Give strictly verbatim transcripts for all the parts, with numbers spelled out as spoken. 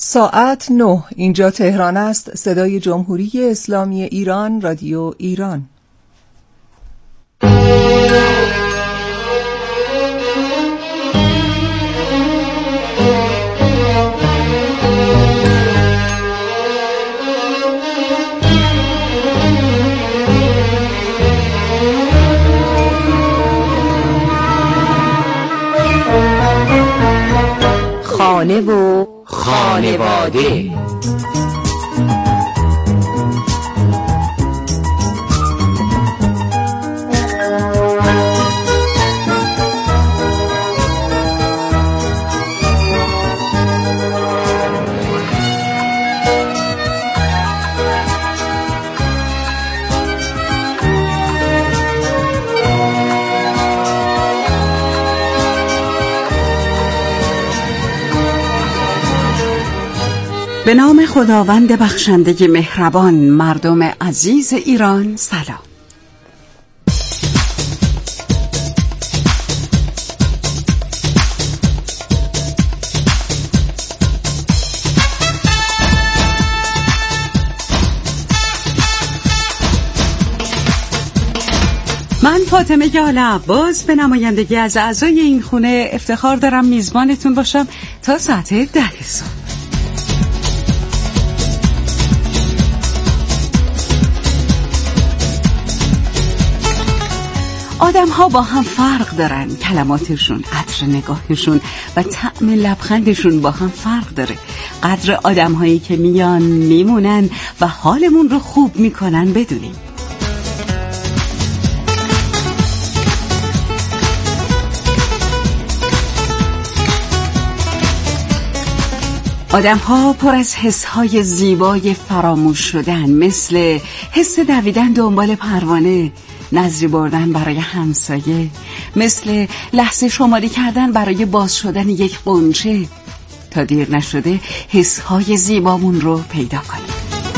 ساعت نه. اینجا تهران است. صدای جمهوری اسلامی ایران، رادیو ایران. خانه و خانواده. به نام خداوند بخشنده مهربان. مردم عزیز ایران سلام. من فاطمه آل عباس به نمایندگی از اعضای این خونه افتخار دارم میزبانتون باشم تا ساعت ده صبح. آدم ها با هم فرق دارن، کلماتشون، عطر نگاهشون و طعم لبخندشون با هم فرق داره. قدر آدم هایی که میان میمونن و حالمون رو خوب میکنن بدونیم. آدم ها پر از حس های زیبای فراموش شدن، مثل حس دویدن دنبال پروانه، نظری بردن برای همسایه، مثل لحظه شماری کردن برای باز شدن یک غنچه، تا دیر نشده حس‌های زیبامون رو پیدا کنیم.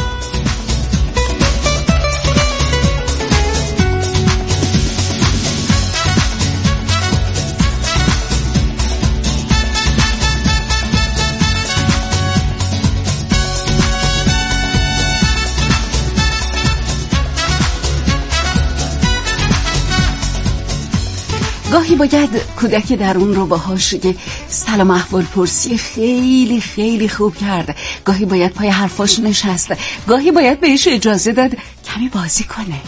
گاهی باید کودک درون رو باهاش یه سلام احوال پرسی خیلی خیلی خوب کرد. گاهی باید پای حرفاش نشست. گاهی باید بهش اجازه داد کمی بازی کنه.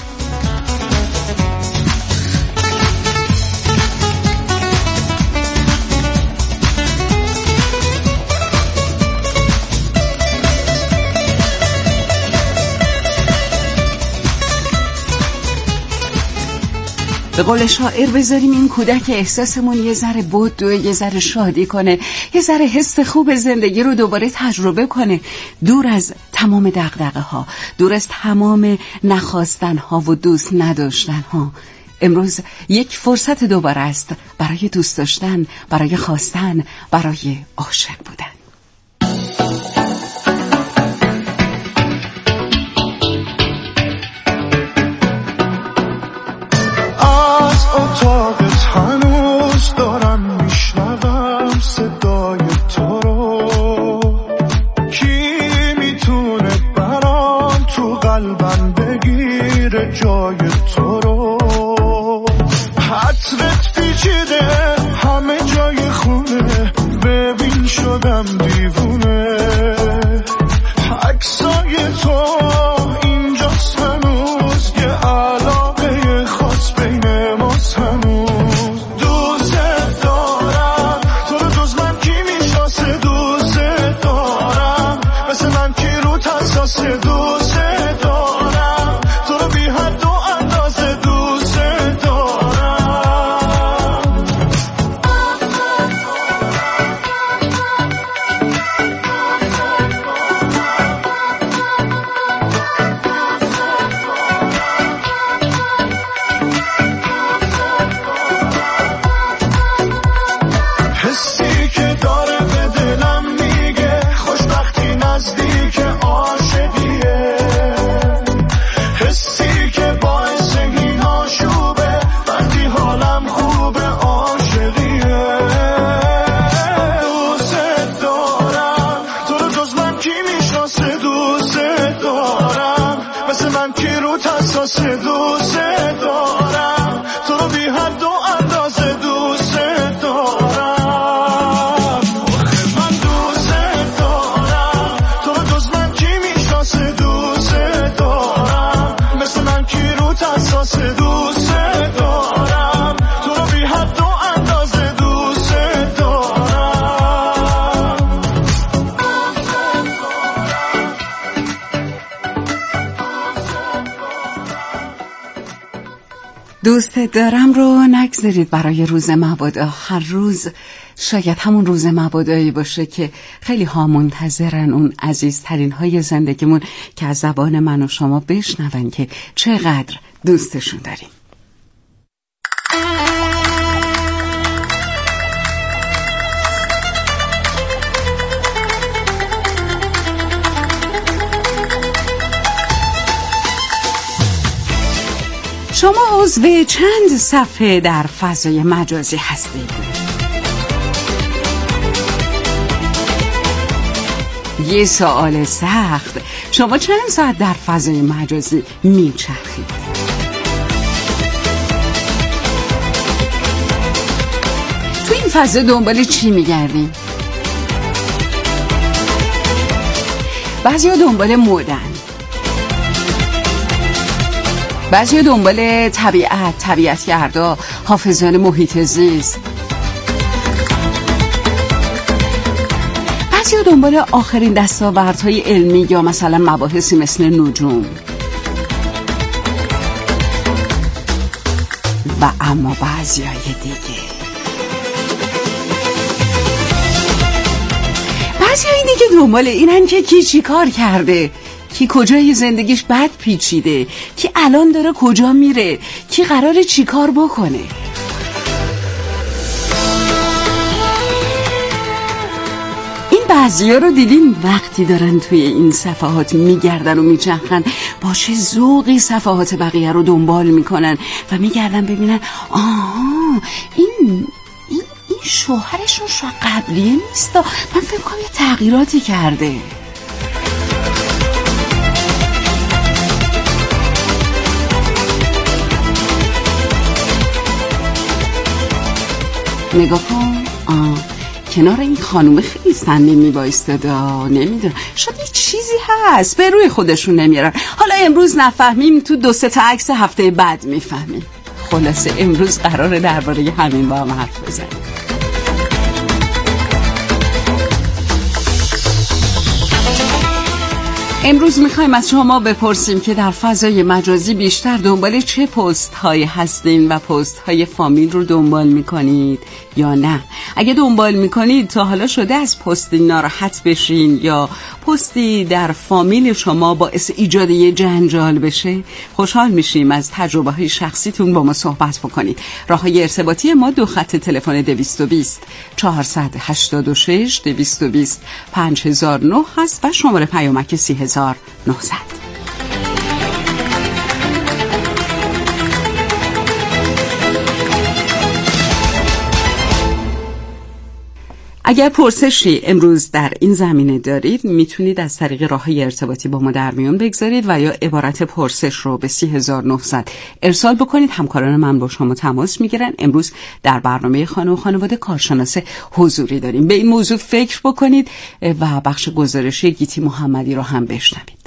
به قول شاعر بذاریم این کودک احساسمون یه ذره بود و یه ذره شادی کنه، یه ذره حس خوب زندگی رو دوباره تجربه کنه، دور از تمام دغدغه ها، دور از تمام نخواستن ها و دوست نداشتن ها. امروز یک فرصت دوباره است برای دوست داشتن، برای خواستن، برای عاشق بودن. اتاقت هنوز دارم میشنوم صدای تو رو، کی میتونه برام تو قلبم بگیره جای تو رو. حطرت پیچیده همه جای خونه، ببین شدم دیوونه. عکسای تو اینجاست هنوز، یه علاقه خاص بین ماست هنوز. دوست دارم تو رو، جز من کی میشناسه؟ دوست دارم مثل من کی رو حساسه؟ دوست دارم تو رو بی حد و اندازه. دوست دارم دوست دارم، تو رو بی حد و اندازه دوست دارم. دوست دارم رو نگذارید برای روز مبادا. هر روز شاید همون روز مبادایی باشه که خیلی ها منتظرن اون عزیزترین های زندگیمون که از زبان من و شما بشنون که چقدر دوستشون داریم. شما عضو چند صفحه در فضای مجازی هستید؟ یه سوال سخت. شما چند ساعت در فضای مجازی میچرخید؟ تو این فضا دنبال چی میگردیم؟ بعضی ها دنبال مدن، بعضی ها دنبال طبیعت، طبیعتگردا، حافظان محیط زیست، بعضی ها دنبال آخرین دستاوردهای علمی یا مثلا مباحثی مثل نجوم. و اما بعضی های دیگه بعضی های دیگه دنبال اینن که کی چی کار کرده، کی کجای زندگیش بد پیچیده، کی الان داره کجا میره، کی قراره چی کار بکنه. این بعضی ها رو دیدین وقتی دارن توی این صفحات میگردن و میچرخن با چه ذوقی صفحات بقیه رو دنبال میکنن و میگردن ببینن آها این این این شوهرشون شوهر قبلیه نیست، من فکر کنم یه تغییراتی کرده. نگاه کن، آه کنار این خانومه خیلی صمیمی وایستاده، نمیدونم شاید یه چیزی هست به روی خودشون نمیارن. حالا امروز نفهمیم تو دو سه تا عکس هفته بعد میفهمیم. خلاصه امروز قراره درباره همین با هم حرف بزنیم. امروز میخوایم از شما بپرسیم که در فضای مجازی بیشتر دنبال چه پست هایی هستین و پست های فامیل رو دنبال میکنید یا نه. اگه دنبال میکنید تا حالا شده از پستی ناراحت بشین یا پستی در فامیل شما باعث ایجاد یه جنجال بشه؟ خوشحال میشیم از تجربه های شخصیتون با ما صحبت بکنید. راه های ارتباطی ما دو خط تلفن دویست و بیست چهارصد و هشتاد و شش دویست و بیست پنج هزار و نه هست و شماره پیامک سی هزار و نهصد. اگر پرسشی امروز در این زمینه دارید میتونید از طریق راه‌های ارتباطی با ما در میون بگذارید و یا عبارت پرسش رو به سی هزار و نهصد ارسال بکنید. همکاران من با شما تماس میگیرن. امروز در برنامه خانه و خانواده کارشناس حضوری داریم. به این موضوع فکر بکنید و بخش گزارشی گیتی محمدی رو هم بشنوید.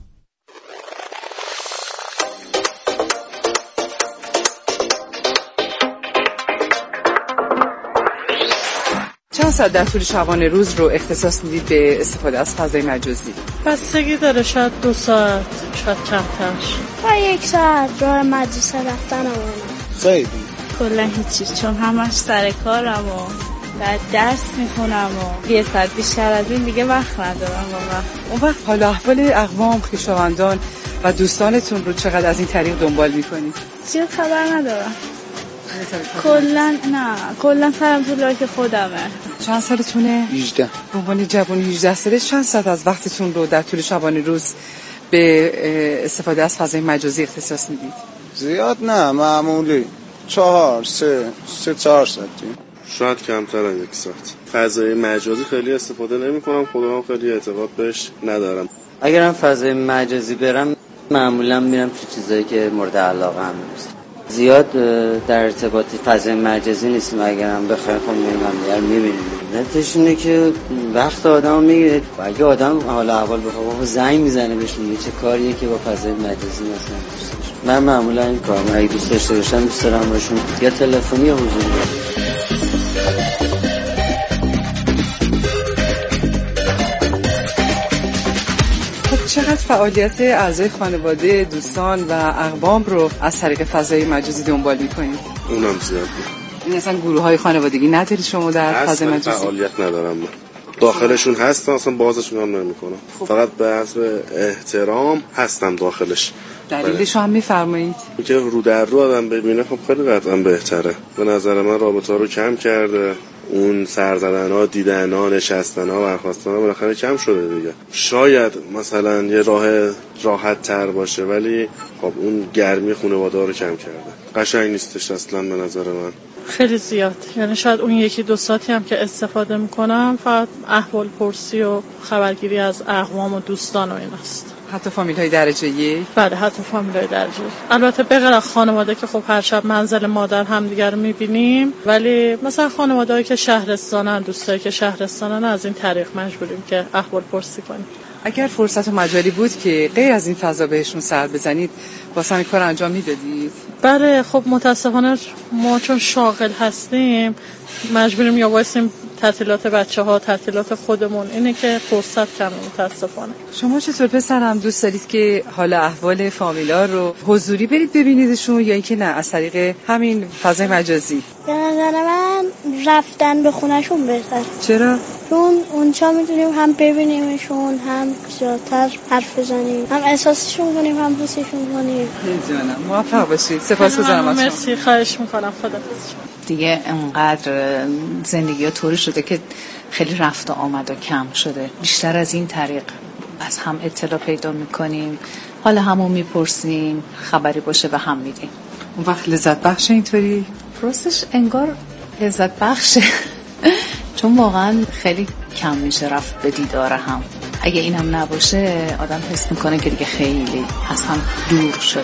چند ساعت در طول شبانه روز رو اختصاص میدید به استفاده از فضای مجازی؟ بستگی داره، شاید دو ساعت، شاید کمترش. و یک ساعت راه مدرسه رفتن همونه. خیلی کلا هیچی، چون همش سر کارم و بعد درس میخونم و یه ساعت بیشتر از این دیگه وقت ندارم واقعا. اون وقت حال احوال اقوام، خویشاوندان و دوستانتون رو چقدر از این طریق دنبال میکنید؟ زیاد خبر ندارم. کلا نه، کلا سرم تو لاک خودمه. چند سالتونه؟ هجده. به عنوان جوان هجده ساله چند ساعت از وقتتون رو در طول شبانه روز به استفاده از فضای مجازی اختصاص میدید؟ زیاد نه، معمولی چهار سه سه چهار ساعتی. شاید کمتر از یک ساعت. فضای مجازی خیلی استفاده نمی کنم، خودم خیلی اعتقاد بهش ندارم. اگرم فضای مجازی برم معمولا میرم تو چیزایی که مورد علاقه هم نیست. زیاد در ارتباط فضای مجازی نیستیم، اگرم بخوایم خب میگم میبینیم. نتش اینه که وقت آدم میگیره و اگه آدم حالا اول بخواه زنگ میزنه بهش میگه چه کاریه که با فضای مجازی مثلا دوست داشت. من معمولا این کار من اگه دوست داشته باشم دوست دارم باشون یا تلفنی یا حضوری. چقدر فعالیت اعضای خانواده، دوستان و اقوام رو از طریق فضای مجازی دنبال می‌کنید؟ اونم زیاد. این اصلا گروه‌های خانوادگی نداری شما در فضای مجازی؟ فعالیت ندارم من. داخلشون هستم اصلا بازشون هم نمی‌کنم. فقط به حسب احترام هستم داخلش. دلیلش هم می‌فرمایید؟ که رو در رو آدم ببینه خب خیلی قطعا بهتره. به نظر من رابطه‌ها رو کم کرده. اون سر زدن ها، دیدن ها، نشستن ها، برخواستن ها بالاخره کم شده دیگه. شاید مثلا یه راه راحت تر باشه ولی خب اون گرمی خانواده رو کم کرده. قشنگ نیستش اصلا به نظر من. خیلی زیاد. یعنی شاید اون یکی دو ساعتی هم که استفاده میکنم فقط احوال پرسی و خبرگیری از اقوام و دوستان و ایناست. حتی فامیل های درجه یک؟ بله حتی فامیل های درجه یک. البته بغیر از خانواده که خب هر شب منزل مادر هم دیگر رو میبینیم، ولی مثلا خانواده هایی که شهرستانن، دوستایی که شهرستانن از این طریق مجبوریم که احوال پرسی کنیم. اگر فرصت و مجالی بود که غیر از این فضا بهشون سر بزنید واسه این کار انجام میدادید؟ بله خب متاسفانه ما چون شاغل هستیم مجبوریم یا وایسیم تعطیلات بچه‌ها، تعطیلات خودمون، اینه که فرصت کمه متاسفانه. شما چطور پسرم دوست دارید که حالا احوال فامیلا رو حضوری برید ببینیدشون یا اینکه نه از طریق همین فضای مجازی؟ به نظر من رفتن به خونه‌شون بهتر. چرا؟ چون اونجا میتونیم هم ببینیمشون، هم زیادتر حرف بزنیم، هم احساسشون کنیم، هم حسشون کنیم. جانم موفق باشید. سپاسگزارم از شما. مرسی، خواهش میکنم. خدا دیگه انقدر زندگی ها طوری شده که خیلی رفت و آمد و کم شده. بیشتر از این طریق از هم اطلاع پیدا میکنیم، حالا همون میپرسیم، خبری باشه به هم میدیم. اون وقت لذت بخشه اینطوری؟ پروسش انگار لذت بخشه چون واقعا خیلی کم میشه رفت به دیدار هم. اگه اینم نباشه آدم حس میکنه که دیگه خیلی از هم دور شده.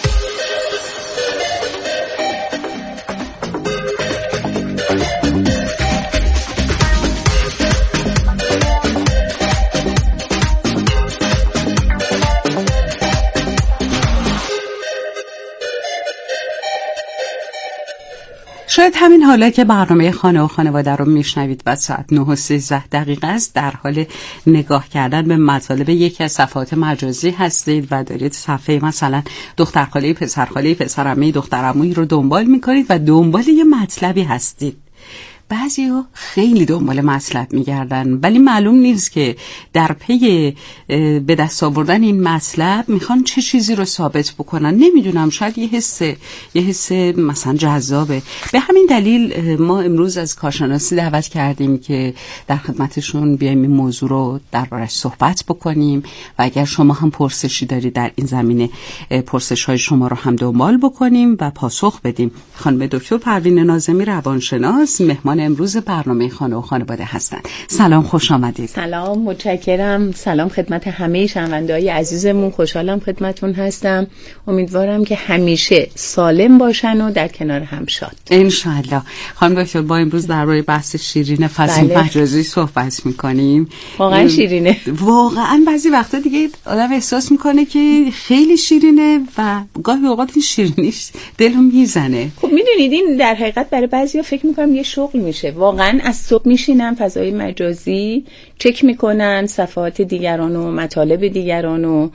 شاید همین حالا که برنامه خانه و خانواده رو میشنوید و ساعت نه و سیزده دقیقه است در حال نگاه کردن به مطالب یکی از صفحات مجازی هستید و دارید صفحه مثلا دخترخاله، پسرخاله، پسرعمه، دخترعمویی رو دنبال میکنید و دنبال یه مطلبی هستید. بعضی‌ها خیلی دنبال مطلب میگردن ولی معلوم نیست که در پی به دست آوردن این مطلب میخوان چه چیزی رو ثابت بکنن. نمیدونم، شاید یه حس یه حس مثلا جذابه. به همین دلیل ما امروز از کارشناسی دعوت کردیم که در خدمتشون بیایم این موضوع رو دربارش صحبت بکنیم و اگر شما هم پرسشی دارید در این زمینه پرسش‌های شما رو هم دنبال بکنیم و پاسخ بدیم. خانم دکتر پروین ناظمی روانشناس مهمان امروز برنامه خانه و خانواده هستند. سلام، خوش آمدید. سلام، متشکرم. سلام خدمت همه شنونده‌های عزیزمون. خوشحالم خدمتتون هستم. امیدوارم که همیشه سالم باشن و در کنار هم شاد. ان شاء الله. خانم دکتر با امروز درباره بحث شیرین فضای بله. مجازی صحبت می‌کنیم. واقعا شیرینه. واقعا بعضی وقتا دیگه آدم احساس می‌کنه که خیلی شیرینه و گاهی اوقات این شیرینیش دلو میزنه. خب میدونید این در حقیقت برای بعضیا فکر می‌کنم یه شغل میشه. واقعا از صبح میشینن فضای مجازی چک میکنن صفحات دیگران و مطالب دیگران و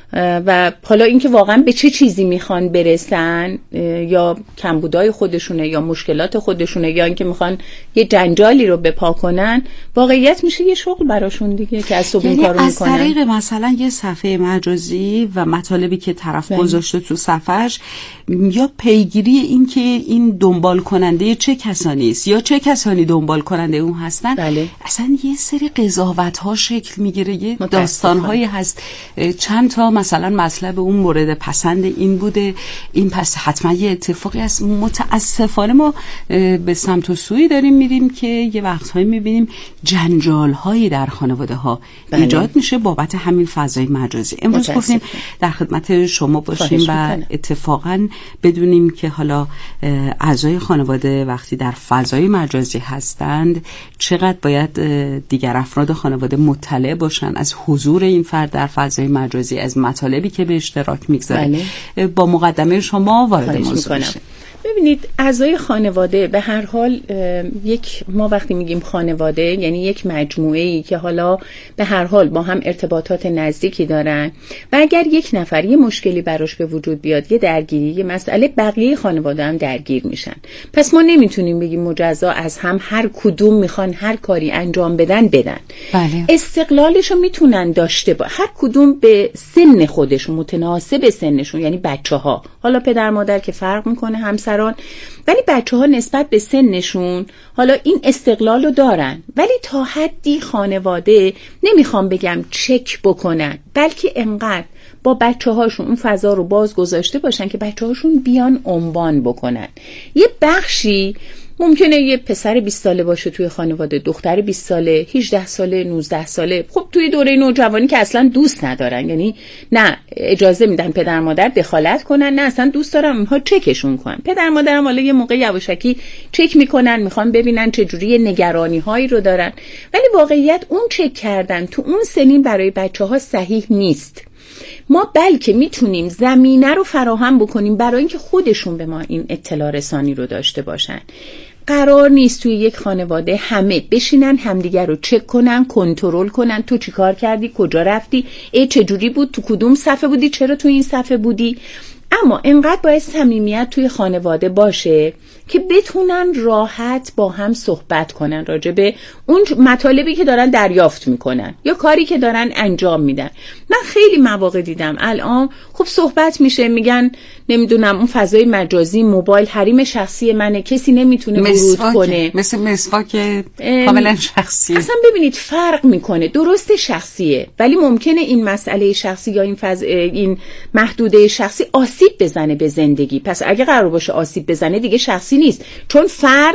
و حالا اینکه واقعا به چه چیزی میخوان برسن یا کمبودای خودشونه یا مشکلات خودشونه یا اینکه میخوان یه جنجالی رو بپا کنن، واقعیت میشه یه شغل براشون دیگه که از صبح این کارو میکنن. از طریق مثلا یه صفحه مجازی و مطالبی که طرف گذاشته تو صفحش یا پیگیری این که این دنبال کننده چه کسانی است یا چه کسانی دنبال کننده اون هستن. بله. اصلا یه سری قضاوت ها شکل میگیره، یه داستان هایی هست. چند تا مثلا مطلب اون مورد پسند این بوده، این پس حتما یه اتفاقی است. متاسفانه ما به سمت و سوی داریم میریم که یه وقتهایی میبینیم جنجال هایی در خانواده ها بله. ایجاد میشه بابت همین فضای مجازی. امروز گفتیم در خدمت شما باشیم و اتفاقا بدونیم که حالا اعضای خانواده وقتی در فضای مجازی هستند چقدر باید دیگر افراد خانواده مطلع باشن از حضور این فرد در فضای مجازی، از مطالبی که به اشتراک میگذاره. بله. با مقدمه شما وارد موضوع میشیم. ببینید اعضای خانواده به هر حال یک ما وقتی میگیم خانواده یعنی یک مجموعه‌ای که حالا به هر حال با هم ارتباطات نزدیکی دارن و اگر یک نفر یه مشکلی براش به وجود بیاد، یه درگیری، یه مسئله، بقیه خانواده هم درگیر میشن. پس ما نمیتونیم بگیم مجزا از هم هر کدوم میخوان هر کاری انجام بدن بدن. بله. استقلالشو میتونن داشته با هر کدوم به سن خودشون متناسب سنشون، یعنی بچه‌ها، حالا پدر مادر که فرق میکنه همسران، ولی بچه ها نسبت به سنشون حالا این استقلال رو دارن، ولی تا حدی خانواده نمیخوام بگم چک بکنن، بلکه انقدر با بچه هاشون اون فضا رو باز گذاشته باشن که بچه هاشون بیان عنوان بکنن. یه بخشی ممکنه یه پسر بیست ساله باشه توی خانواده، دختر بیست ساله، هجده ساله، نوزده ساله، خب توی دوره نوجوانی که اصلا دوست ندارن، یعنی نه اجازه میدن پدر مادر دخالت کنن، نه اصلا دوست دارن اونها چکشون کنن. پدر مادرم حالا یه موقع یواشکی چک میکنن، میخوان ببینن چه جوری نگرانی هایی رو دارن، ولی واقعیت اون چک کردن تو اون سنین برای بچه‌ها صحیح نیست. ما بلکه میتونیم زمینه رو فراهم بکنیم برای اینکه خودشون به ما این اطلاع رسانی رو داشته باشن. قرار نیست توی یک خانواده همه بشینن همدیگر رو چک کنن، کنترل کنن، تو چی کار کردی، کجا رفتی، ای چجوری بود، تو کدوم صفحه بودی، چرا تو این صفحه بودی. اما انقدر باید صمیمیت توی خانواده باشه که بتونن راحت با هم صحبت کنن راجع به اون مطالبی که دارن دریافت میکنن یا کاری که دارن انجام میدن. من خیلی مواقع دیدم الان خب صحبت میشه، میگن نمیدونم اون فضای مجازی موبایل حریم شخصی منه، کسی نمیتونه ورود کنه، مثل مسواک کاملا شخصی. اصلا ببینید فرق میکنه، درست شخصیه ولی ممکنه این مسئله شخصی یا این فض... این محدوده شخصی آسیب بزنه به زندگی. پس اگه قرار باشه آسیب بزنه دیگه شخصی نیست، چون فرد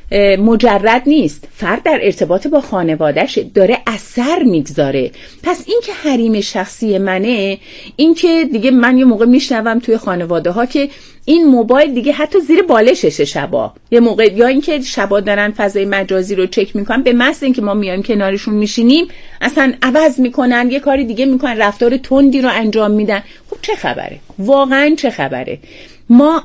مجرد نیست، فرد در ارتباط با خانوادهش داره اثر میگذاره. پس این که حریم شخصی منه، این که دیگه من یه موقع میشنوم توی خانواده ها که این موبایل دیگه حتی زیر بالششه شبا، یه موقع یا اینکه شبا دارن فضای مجازی رو چک میکنن، به محض اینکه ما میایم کنارشون میشینیم اصلا عوض میکنن، یه کاری دیگه میکنن، رفتار تندی رو انجام میدن. خب چه خبره؟ واقعا چه خبره؟ ما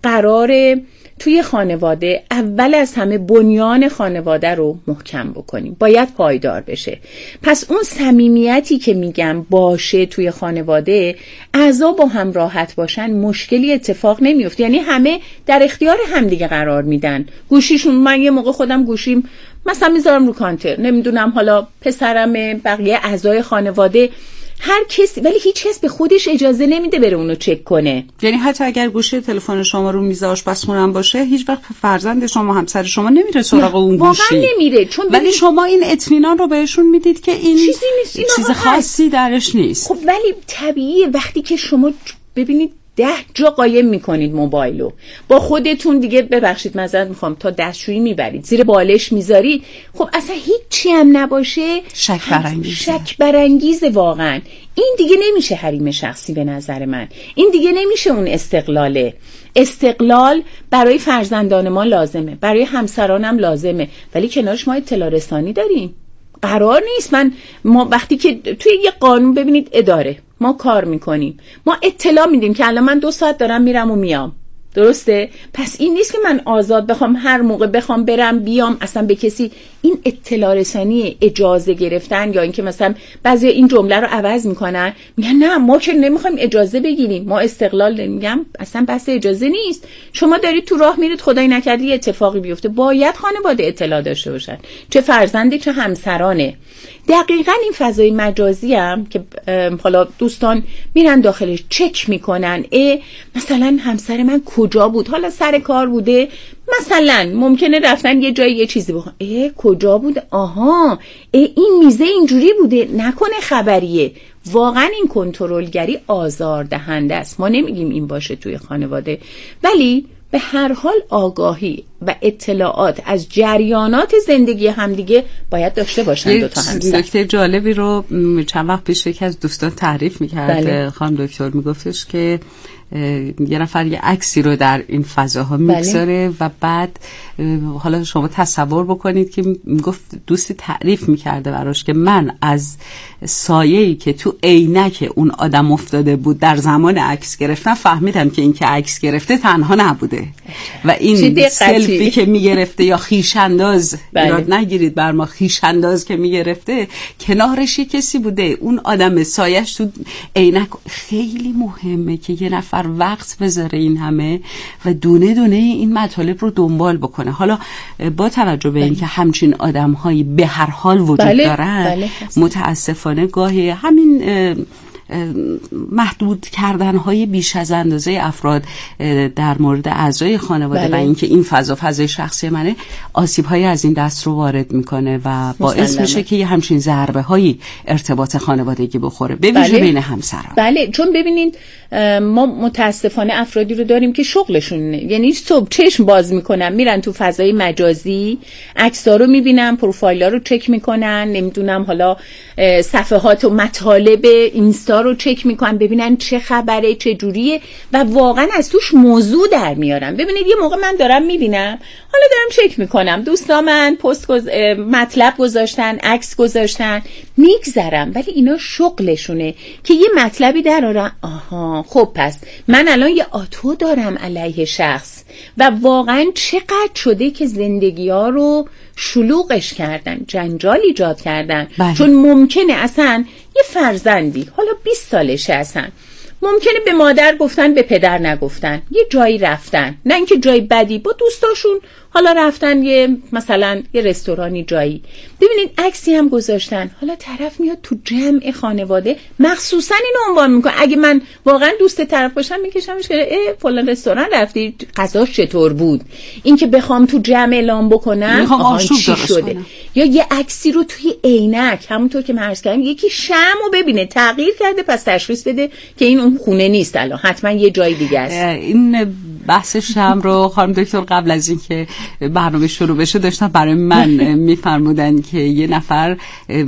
قراره توی خانواده اول از همه بنیان خانواده رو محکم بکنیم، باید پایدار بشه. پس اون صمیمیتی که میگم باشه توی خانواده، اعضا با هم راحت باشن، مشکلی اتفاق نمیفته، یعنی همه در اختیار هم دیگه قرار میدن. گوشیشون، من یه موقع خودم گوشیم مثلا میذارم رو کانتر، نمیدونم حالا پسرم، بقیه اعضای خانواده، هر کسی، ولی هیچ کس به خودش اجازه نمیده بره اونو چک کنه. یعنی حتی اگر گوشی تلفن شما رو میز آشپزخونه هم باشه، هیچ وقت فرزند شما، همسر شما نمیره سراغ اون گوشی. واقعا نمیره، چون ولی شما این اطمینان رو بهشون میدید که این چیزی نیست، این چیز خاصی درش نیست. خب ولی طبیعیه وقتی که شما ببینید ده جا قایم میکنید موبایلو، با خودتون دیگه ببخشید معذرت میخوام تا دستشویی میبرید، زیر بالش میذارید، خب اصلا هیچی هم نباشه، شک برانگیزه. شک برانگیزه واقعا. این دیگه نمیشه حریم شخصی به نظر من، این دیگه نمیشه اون استقلاله. استقلال برای فرزندان ما لازمه، برای همسرانم لازمه، ولی کنارش ما اطلاع رسانی داریم. قرار نیست من ما وقتی که توی یه قانون ببینید اداره ما کار میکنیم، ما اطلاع میدیم که الان من دو ساعت دارم میرم و میام، درسته؟ پس این نیست که من آزاد بخوام هر موقع بخوام برم بیام، اصلا به کسی این اطلاع رسانی، اجازه گرفتن، یا اینکه مثلا بعضی این جمله رو عوض میکنن، میگن نه ما که نمیخوایم اجازه بگیریم، ما استقلال. میگم اصلا بحث اجازه نیست، شما دارید تو راه میرید، خدای نکرده یه اتفاقی بیفته، باید خانواده اطلاع داشته باشن، چه فرزنده چه همسرانه. دقیقاً این فضای مجازی هم که حالا دوستان میرن داخلش چک میکنن، اه مثلا همسر من کجا بود، حالا سر کار بوده، من مثلا ممکنه رفتن یه جایی یه چیزی بخوان، اه کجا بود؟ آها اه این میزه اینجوری بوده، نکنه خبریه. واقعا این کنترلگری آزاردهنده است. ما نمیگیم این باشه توی خانواده، ولی به هر حال آگاهی و اطلاعات از جریانات زندگی همدیگه باید داشته باشن دو تا همسر. نکته جالبی رو چند وقت پیش یکی از دوستان تعریف میکرد. بله. خانم دکتر میگفتش که یه نفر یه عکسی رو در این فضاها میگذاره. بله. و بعد حالا شما تصور بکنید که میگفت دوستی تعریف میکرده براش که من از سایه‌ای که تو عینک اون آدم افتاده بود در زمان عکس گرفتن فهمیدم که این که عکس گرفته تنها نبوده و این سلفی که میگرفته یا خیشانداز، ایراد نگیرید بر ما، خیشانداز که میگرفته کنارش یه کسی بوده، اون آدم سایه‌اش تو عینک. خیلی مهمه که یه نفر وقت بذاره این همه و دونه دونه این مطالب رو دنبال بکنه. حالا با توجه به اینکه همچین آدم‌هایی به هر حال وجود بله. دارن بله. متاسفانه گاهی همین محدود کردن‌های بیش از اندازه افراد در مورد اعضای خانواده بله. و اینکه این فضا فضای شخصی منه آسیب‌های از این دست رو وارد میکنه و باعث مسلمه. میشه که یه همچین ضربه‌هایی ارتباط خانوادگی بخوره به ویژه بله. بین همسران. بله، چون ببینید ما متاسفانه افرادی رو داریم که شغلشونه، یعنی صبح چشم باز میکنن میرن تو فضای مجازی، عکس‌ها رو میبینن، پروفایل‌ها رو چک میکنن، نمیدونم حالا صفحات و مطالب اینستا رو چک میکنن ببینن چه خبره، چه جوریه و واقعا از توش موضوع در میارن. ببینید یه موقع من دارم میبینم، حالا دارم چک میکنم، دوستا من پست گز... مطلب گذاشتن، عکس گذاشتن، میگذرم، ولی اینا شغلشونه که یه مطلبی درارن. آها خب پس من الان یه آتو دارم علیه شخص و واقعا چقدر شده که زندگی ها رو شلوغش کردن، جنجال ایجاد کردن. بله. چون ممکنه اصلا یه فرزندی حالا بیست سالشه اصلا ممکنه به مادر گفتن به پدر نگفتن، یه جایی رفتن، نه اینکه جای بدی، با دوستاشون حالا رفتن یه مثلا یه رستورانی جایی، ببینید عکسی هم گذاشتن، حالا طرف میاد تو جمع خانواده مخصوصا اینو عنوان میکنه. اگه من واقعا دوست طرف باشم میکشمش که اه فلان رستوران رفتی، غذاش چطور بود. این که بخوام تو جمع اعلام بکنم آها چی شده کنم. یا یه عکسی رو توی عینک، همونطور که من عرض کردم، یکی شمعو ببینه تغییر کرده پس تشخیص بده که این اون خونه نیست، الان حتما یه جای دیگه است. این بحث شمع رو خانم دکتر قبل از اینکه برنامه شروع بشه داشتن برای من میفرمودن که یه نفر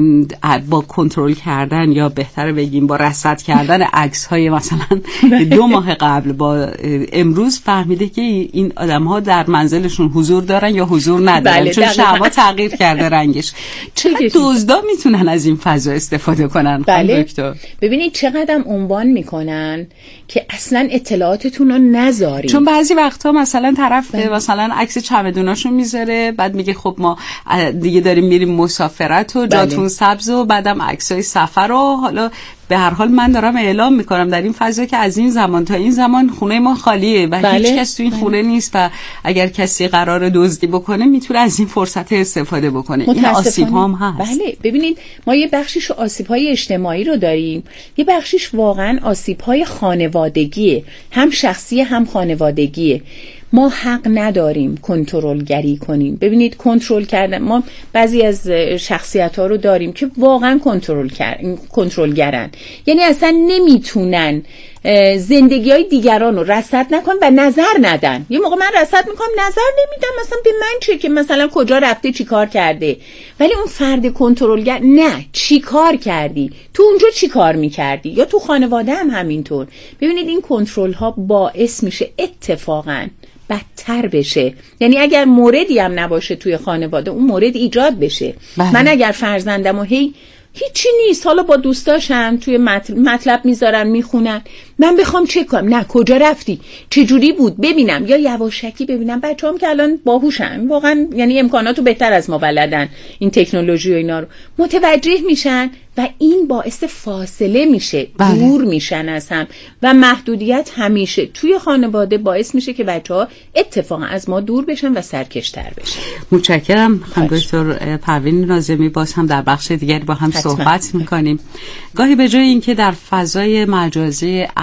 با کنترل کردن یا بهتره بگیم با رصد کردن عکس های مثلا دو ماه قبل با امروز فهمیده که این آدم ها در منزلشون حضور دارن یا حضور ندارن. بله، چون شمع تغییر کرده رنگش. چقدر دزدا میتونن از این فضا استفاده کنن؟ بله. دکتر ببینید چقدر عنوان میکنن که اصلا اطلاعاتتون رو نذارید. چون بعضی وقتا مثلا طرف بله. مثلا عکس چمدوناشو میذاره، بعد میگه خب ما دیگه داریم میریم مسافرت و جاتون بله. سبز و بعدم عکسای سفر و حالا به هر حال من دارم اعلام میکنم در این فضا که از این زمان تا این زمان خونه ما خالیه و بله. هیچ کس تو این بله. خونه نیست و اگر کسی قرار دزدی بکنه میتونه از این فرصت استفاده بکنه. این آسیب هم هست. بله ببینید ما یه بخشیش آسیب‌های اجتماعی رو داریم، یه بخشیش واقعا آسیب‌های خانوادگیه، هم شخصی هم خانوادگیه. ما حق نداریم کنترلگری کنیم. ببینید کنترل کردن، ما بعضی از شخصیت‌ها رو داریم که واقعا کنترل کردن، کنترلگرن، یعنی اصلا نمیتونن زندگی‌های دیگران رو رصد نکنن و نظر ندن. یه موقع من رصد میکنم نظر نمیدم، مثلا به من چه که مثلا کجا رفته چی کار کرده، ولی اون فرد کنترلگر نه، چی کار کردی، تو اونجا چی کار میکردی، یا تو خانواده هم همینطور. ببینید این کنترل ها باعث میشه اتفاقاً بدتر بشه. یعنی اگر موردی هم نباشه توی خانواده اون مورد ایجاد بشه. بله. من اگر فرزندم و هی هیچی نیست، حالا با دوستاشم توی مطلب میذارن میخونن، من بخوام چک کنم نه کجا رفتی چه جوری بود ببینم، یا یواشکی ببینم. بچه‌ام که الان باهوشن واقعا، یعنی امکاناتو بهتر از ما بلدن، این تکنولوژی و اینا رو متوجه میشن و این باعث فاصله میشه. بله. دور میشن از هم و محدودیت همیشه توی خانواده باعث میشه که بچه‌ها اتفاقا از ما دور بشن و سرکشتر بشن. متشکرم خانم دکتر پروین ناظمی. باز هم در بخش دیگری با هم حتما. صحبت میکنیم. گاهی به جای اینکه در فضای مجازی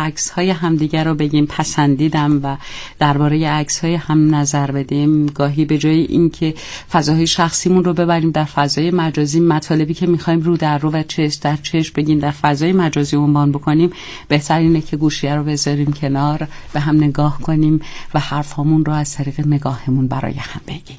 عکس‌های همدیگر رو بگیم پسندیدم و درباره عکس‌های هم نظر بدیم. گاهی به جای اینکه فضاهای شخصیمون رو ببریم در فضای مجازی، مطالبی که می‌خوایم رو در رو و چشم در چشم بگیم در فضای مجازی عنوان بکنیم، بهتر اینه که گوشیه رو بذاریم کنار، به هم نگاه کنیم و حرفامون رو از طریق نگاهمون برای هم بگیم.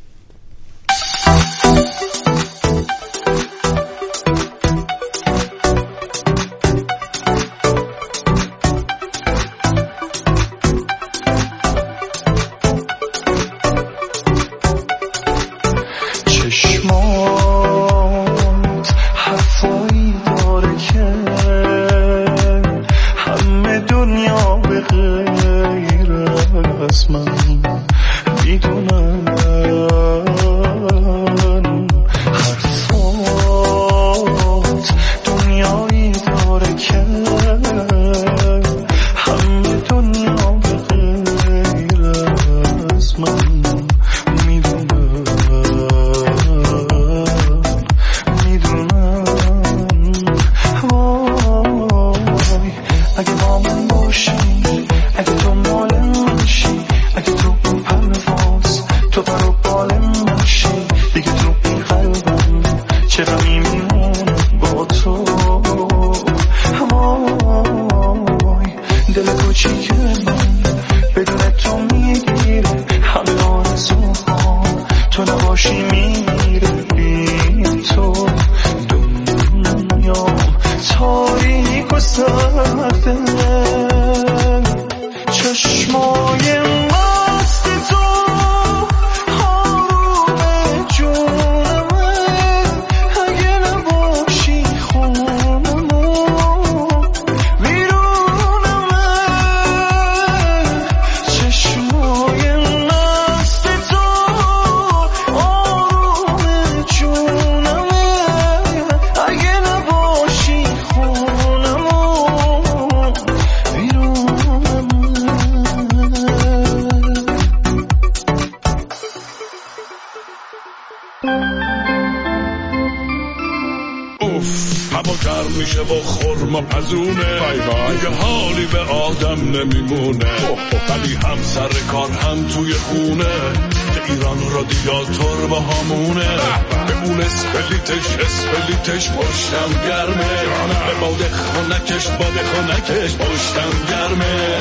اسپلیتش پشتم گرمه به باده خونکش باده خونکش پشتم گرمه.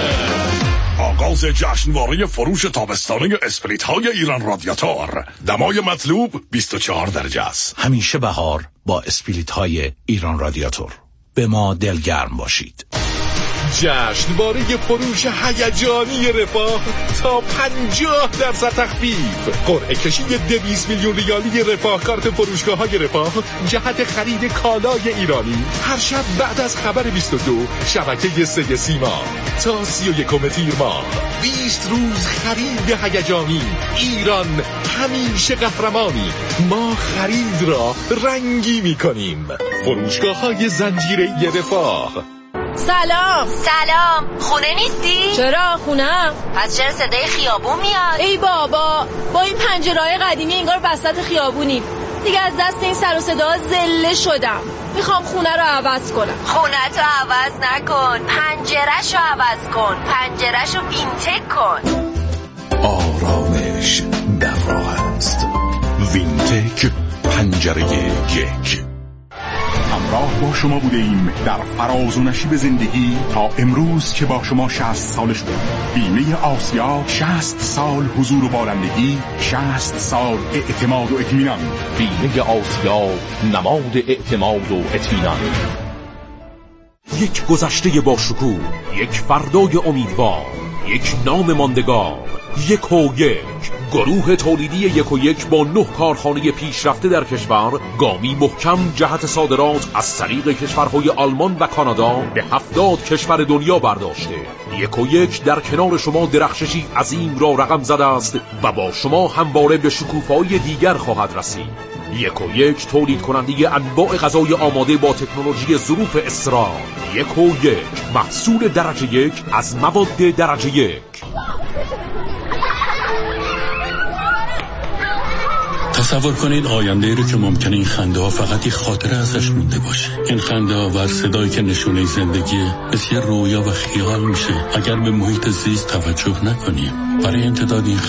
آغاز جشنواره فروش تابستانه اسپلیت های ایران رادیاتور. دمای مطلوب بیست و چهار درجه است. همیشه بهار با اسپلیت های ایران رادیاتور. به ما دلگرم باشید. جشنواره فروش هیجانی رفاه تا پنجاه درصد تخفیف. قرعه کشی دویست میلیون ریالی رفاه کارت فروشگاه های رفاه جهت خرید کالای ایرانی هر شب بعد از خبر بیست و دو شبکه سه سیما تا سی و یکم تیر ماه. بیست روز خرید هیجانی. ایران همیشه قهرمانی. ما خرید را رنگی میکنیم. فروشگاه های زنجیره رفاه. سلام. سلام. خونه نیستی؟ چرا خونم؟ پس چرا صدای خیابون میاد؟ ای بابا، با این پنجره‌های قدیمی انگار وسط خیابونیم. دیگه از دست این سر و صدا زله شدم. میخوام خونه رو عوض کنم. خونه تو عوض نکن، پنجره‌شو عوض کن. پنجره‌شو وینتک کن. آرامش در راه است. وینتک پنجره یک. همراه با شما بوده ایم در فراز و نشیب زندگی تا امروز که با شما شصت سالش بود. بیمه آسیا، شصت سال حضور و بارندگی، شصت سال اعتماد و اطمینان. بیمه آسیا، نماد اعتماد و اطمینان. یک گذشته با شکوه، یک فردای امیدوار، یک نام ماندگار. یک و یک گروه تولیدی یک و یک با نه کارخانه پیشرفته در کشور گامی محکم جهت صادرات از طریق کشورهای آلمان و کانادا به هفتاد کشور دنیا برداشته. یک و یک در کنار شما درخششی عظیم را رقم زده است و با شما همواره به شکوفه‌های دیگر خواهد رسید. یک و یک تولید کننده انواع غذای آماده با تکنولوژی ظروف اسرار. یک و یک محصول درجه یک از مواد درجه یک. تصور کنید آینده رو که ممکنه این خنده ها فقط یک خاطره ازش مونده باشه. این خنده ها و صدایی که نشونه زندگیه مثل رویا و خیال میشه اگر به محیط زیست توجه نکنیم. برای امتداد این